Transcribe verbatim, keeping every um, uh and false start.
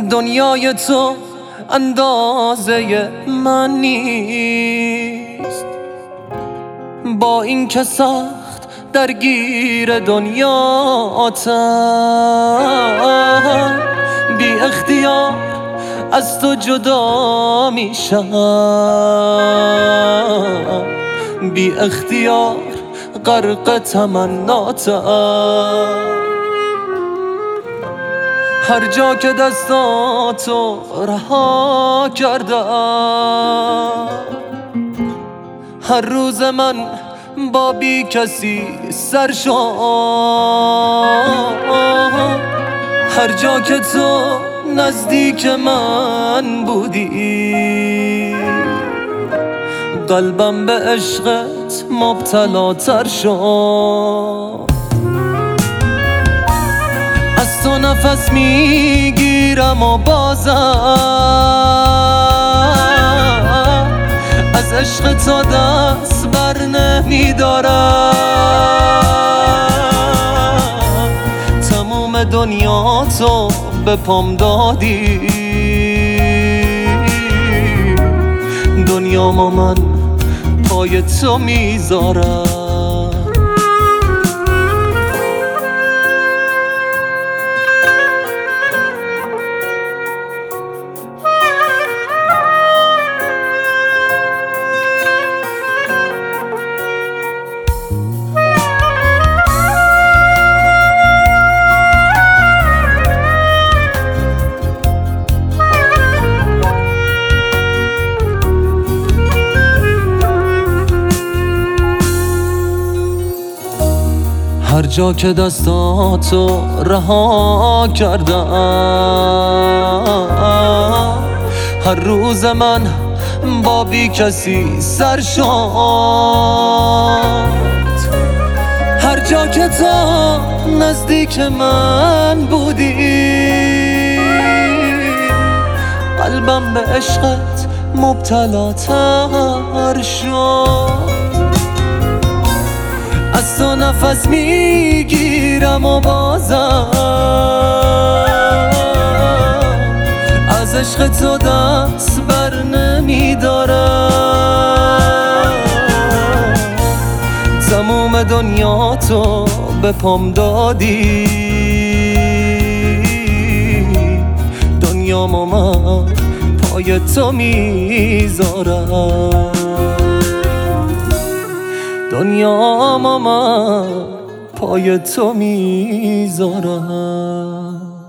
دنیای تو اندازه من نیست، با این که سخت درگیر دنیاتم، بی اختیار از تو جدا میشم، بی اختیار غرق تمناتم. هر جا که دستاتو رها کردم، هر روز من با بی کسی سر شد. هر جا که تو نزدیک من بودی، قلبم به عشقت مبتلا تر شد. از تو نفس میگیرم و بازم از عشق تو دست بر نمیدارم. تموم دنیا تو به پام دادی، دنیا ما من پای تو میذارم. هر جا که دستاتو رها کردم، هر روز من با بی کسی سر شد. هر جا که تو نزدیک من بودی، قلبم به عشقت مبتلا تر شد. از تو نفس میگیرم و بازم از عشق تو دست بر نمیدارم. تموم دنیا تو به پام دادی، دنیا ما من پای تو میذارم. دنیا ما من پای تو میذارم.